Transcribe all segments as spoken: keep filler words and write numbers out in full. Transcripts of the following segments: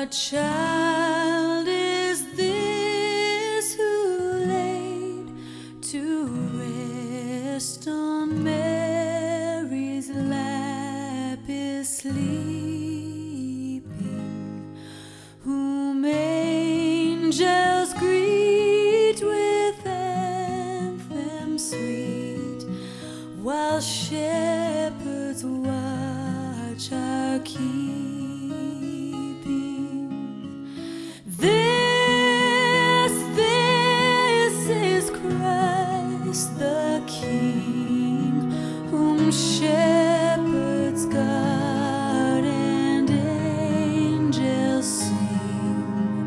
What child is this who laid to rest on Mary's lap is sleeping, whom angels greet with anthems sweet, while shepherds watch our keeping? This, this is Christ the King, whom shepherds guard and angels sing.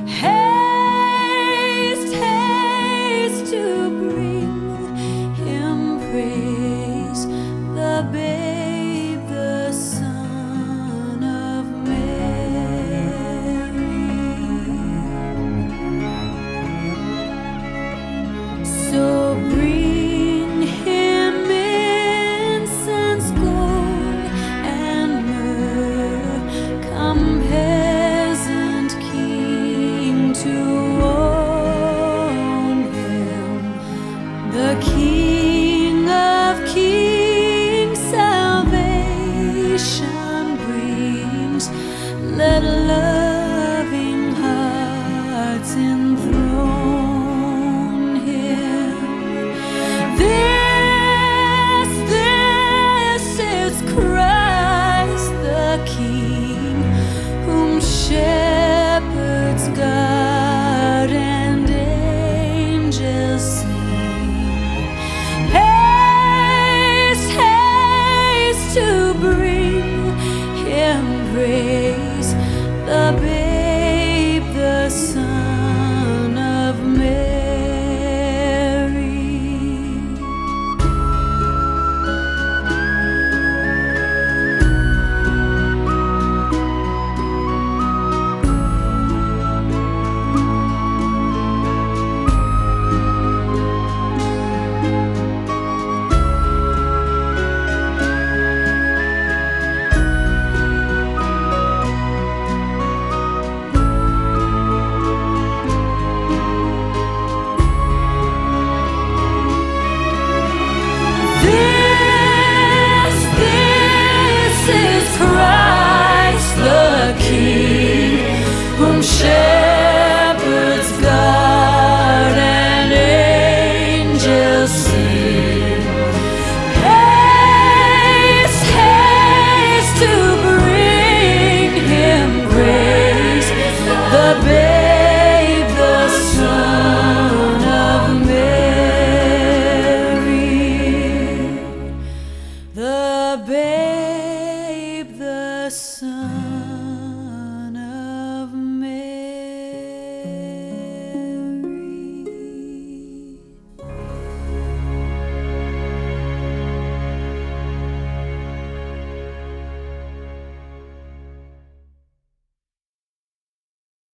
Haste, haste to bring him praise, the babe, the Son of Mary. So bring him incense, gold, and myrrh. Come, peasant king, to own him, the King of kings. Salvation brings. Let loving hearts enthrone him. This, this is Christ the King, whom shepherds guard and angels sing. Haste, haste to bring him praise, the